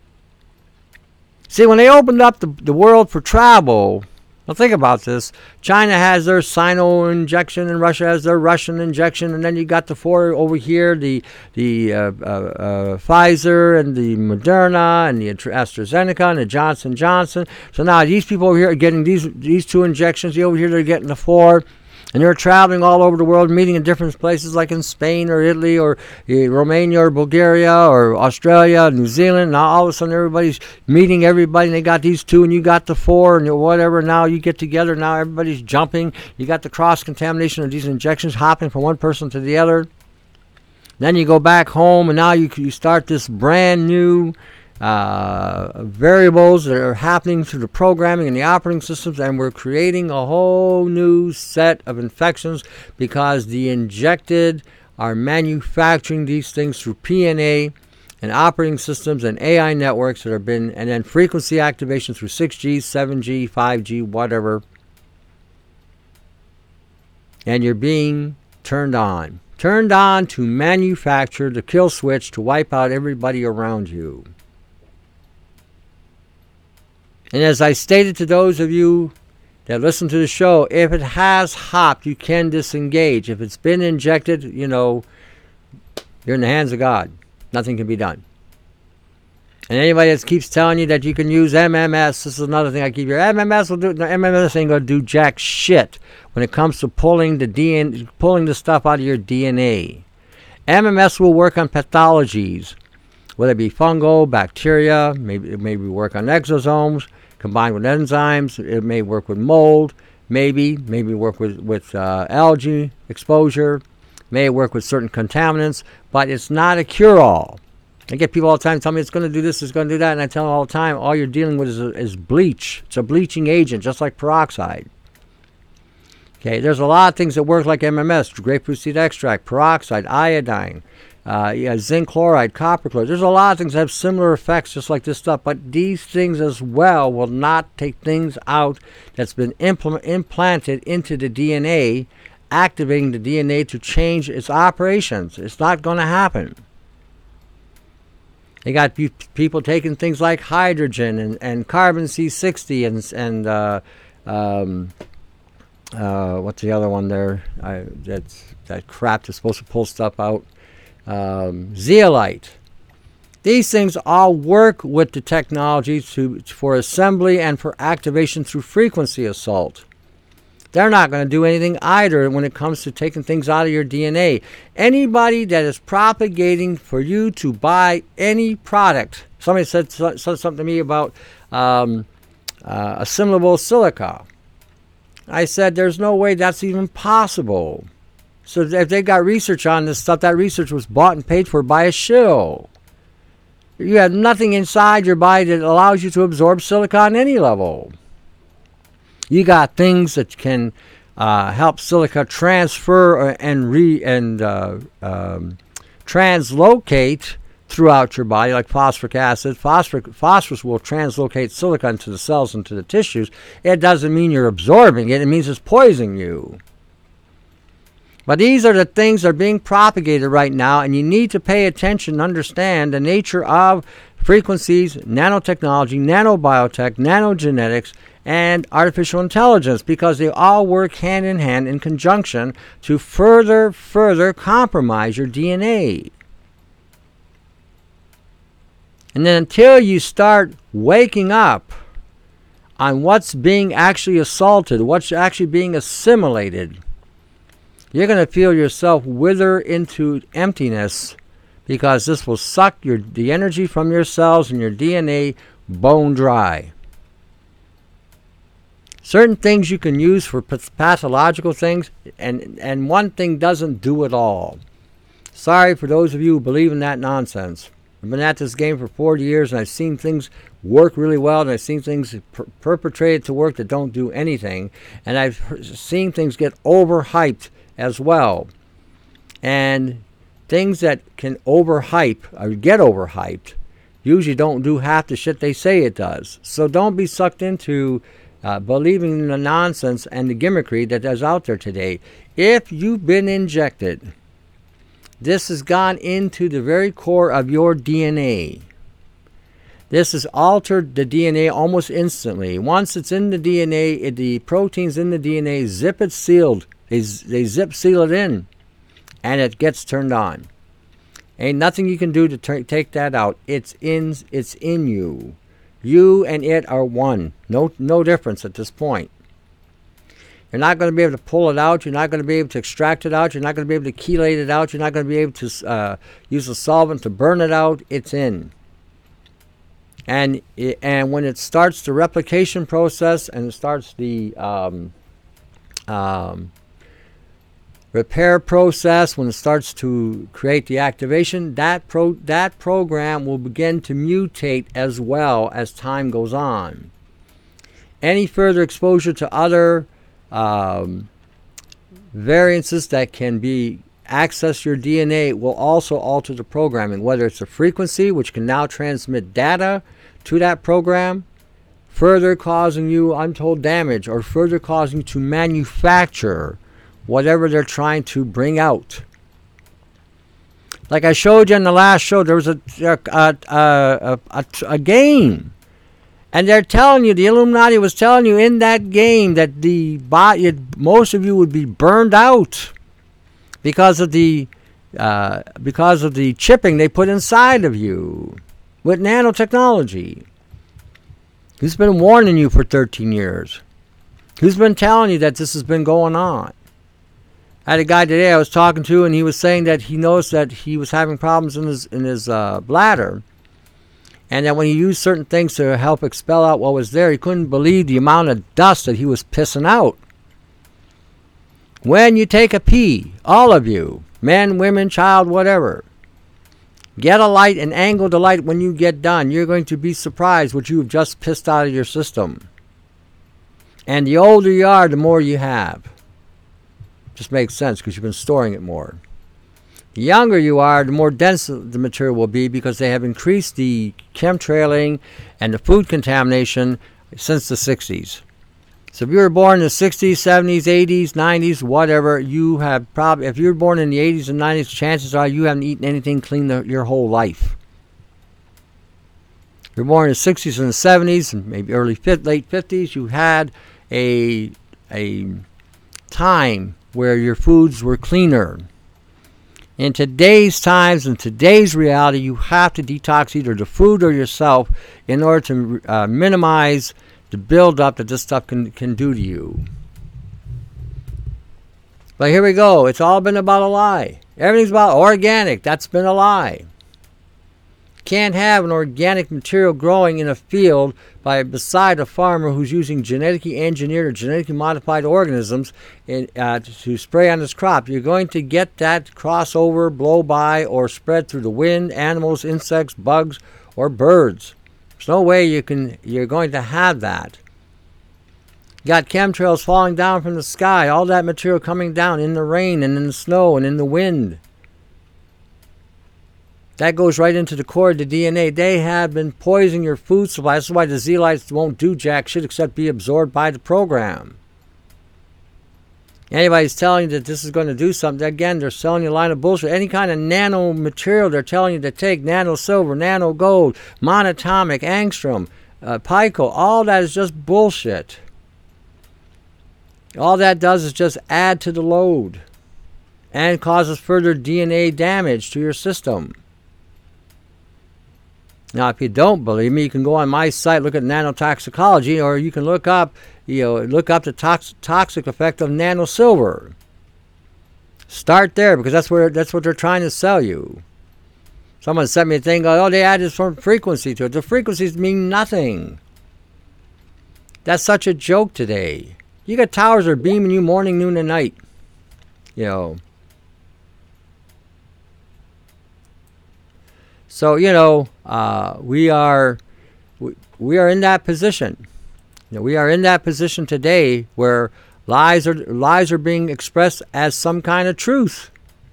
See, when they opened up the world for travel, now think about this. China has their Sino injection and Russia has their Russian injection, and then you got the four over here, the Pfizer and the Moderna and the AstraZeneca and the Johnson Johnson. So now these people over here are getting these two injections. Over here they're getting the four. And they're traveling all over the world, meeting in different places like in Spain or Italy or Romania or Bulgaria or Australia, New Zealand. Now all of a sudden everybody's meeting everybody and they got these two and you got the four and whatever. Now you get together. Now everybody's jumping. You got the cross-contamination of these injections hopping from one person to the other. Then you go back home and now you start this brand new variables that are happening through the programming and the operating systems, and we're creating a whole new set of infections because the injected are manufacturing these things through PNA and operating systems and AI networks that have been, and then frequency activation through 6G, 7G, 5G, whatever. And you're being turned on to manufacture the kill switch to wipe out everybody around you. And as I stated to those of you that listen to the show, if it has hopped, you can disengage. If it's been injected, you're in the hands of God. Nothing can be done. And anybody that keeps telling you that you can use MMS, this is another thing I keep hearing. MMS will do. No, MMS ain't gonna do jack shit when it comes to pulling the stuff out of your DNA. MMS will work on pathologies, whether it be fungal, bacteria, maybe work on exosomes combined with enzymes. It may work with mold, maybe work with algae exposure, may work with certain contaminants, but it's not a cure-all. I get people all the time telling me it's going to do this, it's going to do that, and I tell them all the time, all you're dealing with is bleach. It's a bleaching agent, just like peroxide. Okay, there's a lot of things that work like MMS, grapefruit seed extract, peroxide, iodine, zinc chloride, copper chloride. There's a lot of things that have similar effects just like this stuff, but these things as well will not take things out that's been implanted into the DNA, activating the DNA to change its operations. It's not going to happen. They got people taking things like hydrogen and carbon C60 and what's the other one there? That crap that's supposed to pull stuff out. Zeolite. These things all work with the technology for assembly and for activation through frequency assault. They're not going to do anything either when it comes to taking things out of your DNA. Anybody that is propagating for you to buy any product. Somebody said something to me about assimilable silica. I said, there's no way that's even possible. So if they got research on this stuff, that research was bought and paid for by a shill. You have nothing inside your body that allows you to absorb silica on any level. You got things that can help silica transfer and translocate throughout your body, like phosphoric acid. Phosphorus will translocate silica into the cells, into the tissues. It doesn't mean you're absorbing it. It means it's poisoning you. But these are the things that are being propagated right now, and you need to pay attention and understand the nature of frequencies, nanotechnology, nanobiotech, nanogenetics, and artificial intelligence, because they all work hand in hand in conjunction to further compromise your DNA. And then until you start waking up on what's being actually assaulted, what's actually being assimilated, you're going to feel yourself wither into emptiness, because this will suck the energy from your cells and your DNA bone dry. Certain things you can use for pathological things, and one thing doesn't do it all. Sorry for those of you who believe in that nonsense. I've been at this game for 40 years, and I've seen things work really well, and I've seen things perpetrated to work that don't do anything, and I've seen things get overhyped as well. And things that can overhype or get overhyped usually don't do half the shit they say it does. So don't be sucked into believing in the nonsense and the gimmickry that is out there today. If you've been injected, this has gone into the very core of your DNA. This has altered the DNA almost instantly. Once it's in the DNA, the proteins in the DNA zip it sealed. They zip seal it in, and it gets turned on. Ain't nothing you can do to take that out. It's in you. You and it are one. No difference at this point. You're not going to be able to pull it out. You're not going to be able to extract it out. You're not going to be able to chelate it out. You're not going to be able to use a solvent to burn it out. It's in. And when it starts the replication process and it starts the repair process, when it starts to create the activation, that program will begin to mutate as well as time goes on. Any further exposure to other variances that can be access your DNA will also alter the programming, whether it's a frequency, which can now transmit data to that program, further causing you untold damage, or further causing you to manufacture whatever they're trying to bring out. Like I showed you in the last show, there was a game, and they're telling you, the Illuminati was telling you in that game that most of you would be burned out because of the chipping they put inside of you, with nanotechnology? Who's been warning you for 13 years? Who's been telling you that this has been going on? I had a guy today I was talking to, and he was saying that he noticed that he was having problems in his bladder, and that when he used certain things to help expel out what was there, he couldn't believe the amount of dust that he was pissing out. When you take a pee, all of you, men, women, child, whatever, get a light and angle the light when you get done. You're going to be surprised what you have just pissed out of your system. And the older you are, the more you have. Just makes sense because you've been storing it more. The younger you are, the more dense the material will be because they have increased the chemtrailing and the food contamination since the 60s. So if you were born in the 60s, 70s, 80s, 90s, whatever, you have probably, if you were born in the 80s and 90s, chances are you haven't eaten anything clean your whole life. If you're born in the 60s and the 70s, and maybe late 50s, you had a time where your foods were cleaner. In today's times, in today's reality, you have to detox either the food or yourself in order to minimize the buildup that this stuff can do to you. But here we go. It's all been about a lie. Everything's about organic. That's been a lie. Can't have an organic material growing in a field beside a farmer who's using genetically engineered or genetically modified organisms to spray on his crop. You're going to get that crossover, blow by, or spread through the wind, animals, insects, bugs, or birds. There's no way you're going to have that. You got chemtrails falling down from the sky, all that material coming down in the rain and in the snow and in the wind. That goes right into the core of the DNA. They have been poisoning your food supply. That's why the Z-Lights won't do jack shit except be absorbed by the program. Anybody's telling you that this is going to do something, again, they're selling you a line of bullshit. Any kind of nano material they're telling you to take, nano silver, nano gold, monatomic, angstrom, pico, all that is just bullshit. All that does is just add to the load and causes further DNA damage to your system. Now, if you don't believe me, you can go on my site, look at nanotoxicology, or you can look up the toxic effect of nanosilver. Start there because that's what they're trying to sell you. Someone sent me a thing, they added some frequency to it. The frequencies mean nothing. That's such a joke today. You got towers that are beaming you morning, noon, and night. So, we are in that position. We are in that position today where lies are being expressed as some kind of truth.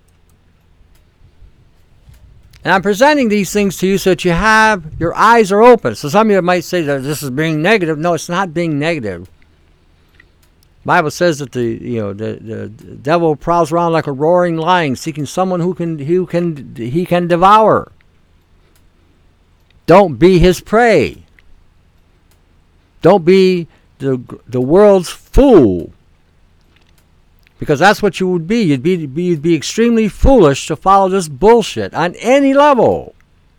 And I'm presenting these things to you so that your eyes are open. So some of you might say that this is being negative. No, it's not being negative. The Bible says that the devil prowls around like a roaring lion, seeking someone who he can devour. Don't be his prey. Don't be the world's fool. Because that's what you would be. You'd be extremely foolish to follow this bullshit on any level.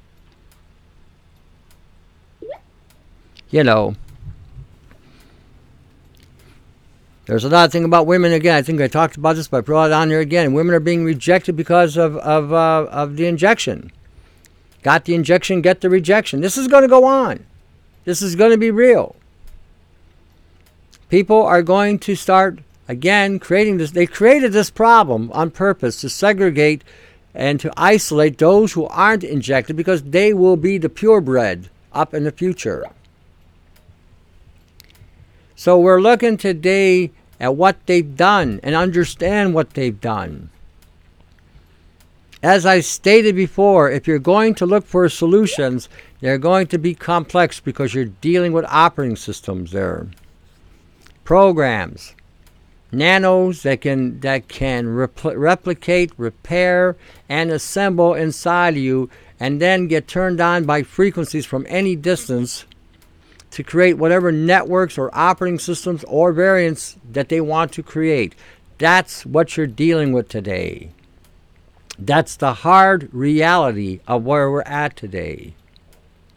There's another thing about women again. I think I talked about this, but I brought it on here again. Women are being rejected because of the injection. Got the injection, get the rejection. This is going to go on. This is going to be real. People are going to start, again, creating this. They created this problem on purpose to segregate and to isolate those who aren't injected because they will be the purebred up in the future. So we're looking today at what they've done and understand what they've done. As I stated before, if you're going to look for solutions, they're going to be complex because you're dealing with operating systems there. Programs, nanos that can replicate, repair, and assemble inside of you and then get turned on by frequencies from any distance to create whatever networks or operating systems or variants that they want to create. That's what you're dealing with today. That's the hard reality of where we're at today.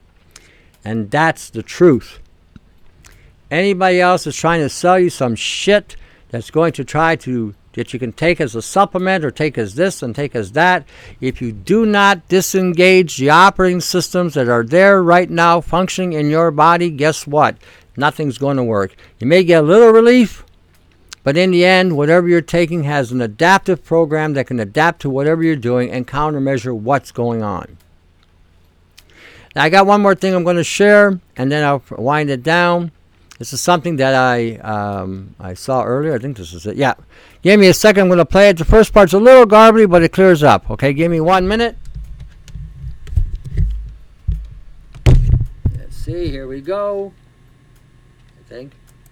And that's the truth. Anybody else is trying to sell you some shit that's going to try to, that you can take as a supplement or take as this and take as that. If you do not disengage the operating systems that are there right now functioning in your body, guess what? Nothing's going to work. You may get a little relief, but in the end, whatever you're taking has an adaptive program that can adapt to whatever you're doing and countermeasure what's going on. Now, I got one more thing I'm going to share, and then I'll wind it down. This is something that I saw earlier. I think this is it. Yeah. Give me a second. I'm going to play it. The first part's a little garbly, but it clears up. Okay, give me 1 minute. Let's see. Here we go. I think.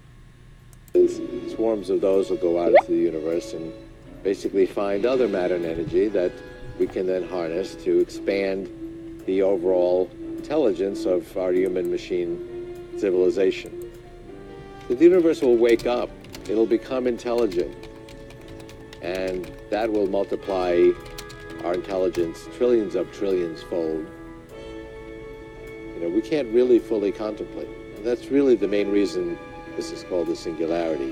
Swarms of those will go out into the universe and basically find other matter and energy that we can then harness to expand the overall intelligence of our human-machine civilization. The universe will wake up. It'll become intelligent. And that will multiply our intelligence trillions of trillions fold. You know, we can't really fully contemplate. And that's really the main reason this is called the singularity.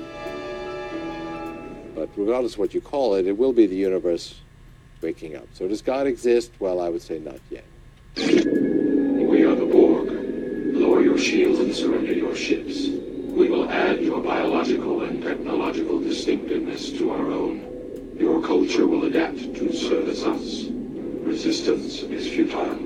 But regardless of what you call it, it will be the universe waking up. So does God exist? Well, I would say not yet. We are the Borg. Lower your shields and surrender your ships. We will add your biological and technological distinctiveness to our own. Your culture will adapt to service us. Resistance is futile.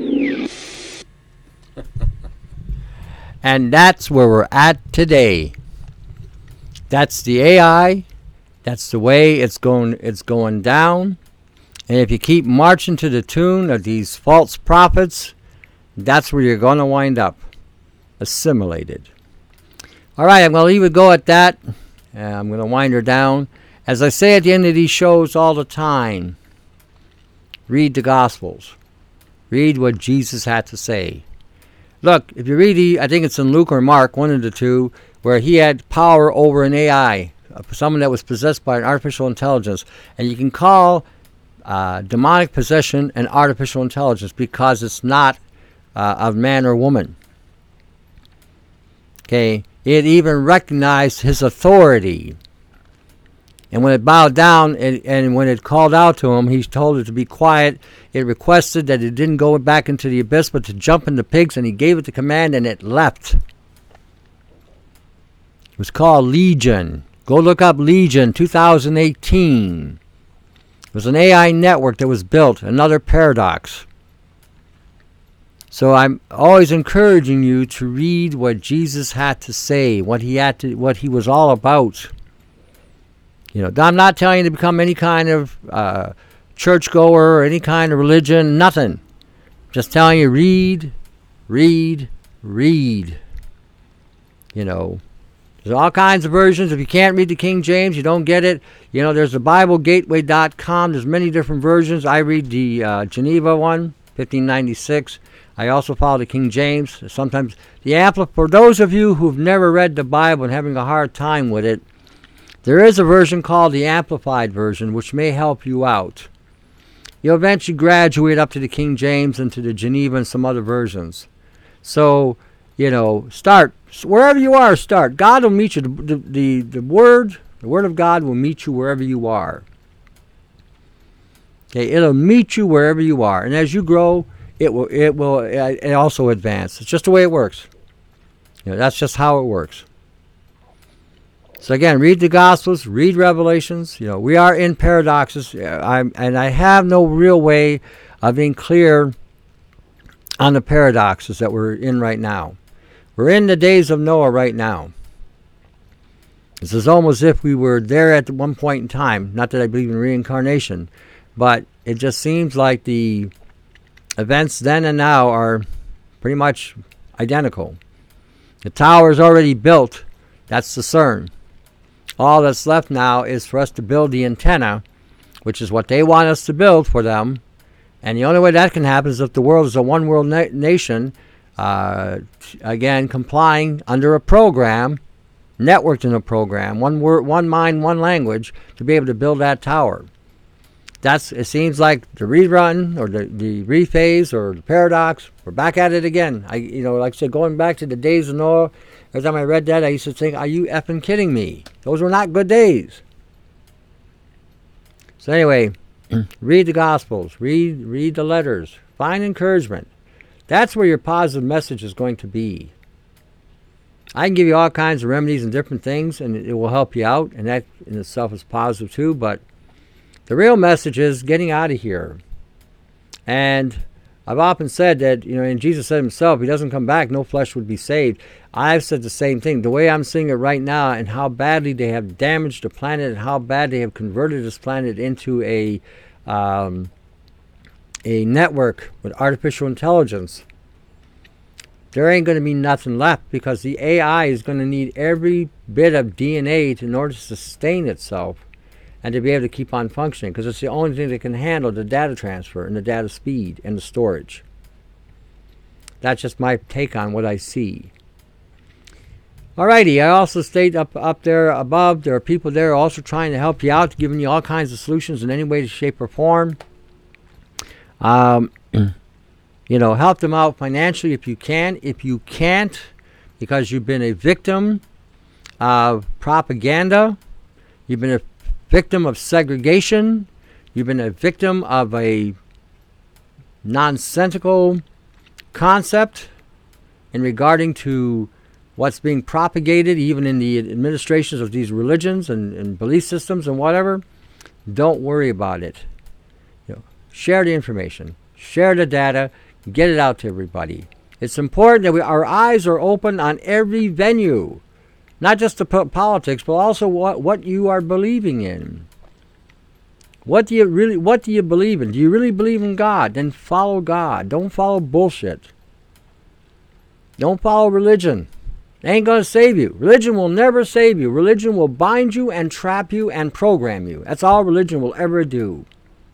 And that's where we're at today. That's the AI. That's the way it's going down. And if you keep marching to the tune of these false prophets, that's where you're going to wind up. Assimilated. All right, I'm going to leave it go at that. I'm going to wind her down. As I say at the end of these shows all the time, read the Gospels. Read what Jesus had to say. Look, if you read, I think it's in Luke or Mark, one of the two, where he had power over an AI, someone that was possessed by an artificial intelligence. And you can call demonic possession an artificial intelligence because it's not of man or woman. Okay, it even recognized his authority. And when it bowed down and when it called out to him, he told it to be quiet. It requested that it didn't go back into the abyss, but to jump in the pigs, and he gave it the command, and it left. It was called Legion. Go look up Legion 2018. It was an AI network that was built, another paradox. So I'm always encouraging you to read what Jesus had to say, what he was all about. You know, I'm not telling you to become any kind of churchgoer or any kind of religion, nothing. Just telling you, read. You know, there's all kinds of versions. If you can't read the King James, you don't get it. You know, there's the BibleGateway.com. There's many different versions. I read the Geneva one, 1596. I also follow the King James. Sometimes the Amplified. For those of you who've never read the Bible and having a hard time with it, there is a version called the Amplified version, which may help you out. You'll eventually graduate up to the King James and to the Geneva and some other versions. So, you know, start. Wherever you are, start. God will meet you. The Word of God will meet you wherever you are. Okay, it'll meet you wherever you are. And as you grow, it will also advance. It's just the way it works. You know, that's just how it works. So again, read the Gospels, read Revelations. You know, we are in paradoxes, and I have no real way of being clear on the paradoxes that we're in right now. We're in the days of Noah right now. This is almost as if we were there at one point in time. Not that I believe in reincarnation, but it just seems like the events then and now are pretty much identical. The tower is already built. That's the CERN. All that's left now is for us to build the antenna, which is what they want us to build for them. And the only way that can happen is if the world is a one-world nation, again, complying under a program, networked in a program, one word, one mind, one language, to be able to build that tower. it seems like the rerun or the rephase or the paradox. We're back at it again. Like I said, going back to the days of Noah. Every time I read that, I used to think, "Are you effing kidding me? Those were not good days." So anyway, read the Gospels, read the letters, find encouragement. That's where your positive message is going to be. I can give you all kinds of remedies and different things, and it will help you out, and that in itself is positive too. But the real message is getting out of here. And I've often said that, and Jesus said himself, he doesn't come back, no flesh would be saved. I've said the same thing. The way I'm seeing it right now, and how badly they have damaged the planet, and how bad they have converted this planet into a network with artificial intelligence, there ain't going to be nothing left, because the AI is going to need every bit of DNA in order to sustain itself and to be able to keep on functioning, because it's the only thing that can handle the data transfer and the data speed and the storage. That's just my take on what I see. Alrighty, I also state up there above, there are people there also trying to help you out, giving you all kinds of solutions in any way, shape, or form. Help them out financially if you can. If you can't, because you've been a victim of propaganda, you've been a victim of segregation, you've been a victim of a nonsensical concept in regarding to what's being propagated even in the administrations of these religions and belief systems and whatever, don't worry about it. Share the information, share the data, get it out to everybody. It's important that our eyes are open on every venue, not just the politics, but also what you are believing in. What do you believe in? Do you really believe in God? Then follow God. Don't follow bullshit. Don't follow religion. It ain't going to save you. Religion will never save you. Religion will bind you and trap you and program you. That's all religion will ever do.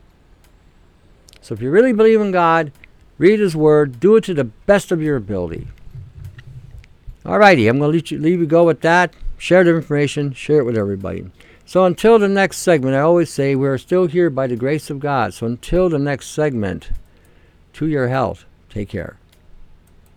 So if you really believe in God, read His Word. Do it to the best of your ability. Alrighty, I'm going to leave you go with that. Share the information. Share it with everybody. So until the next segment, I always say we're still here by the grace of God. So until the next segment, to your health, take care.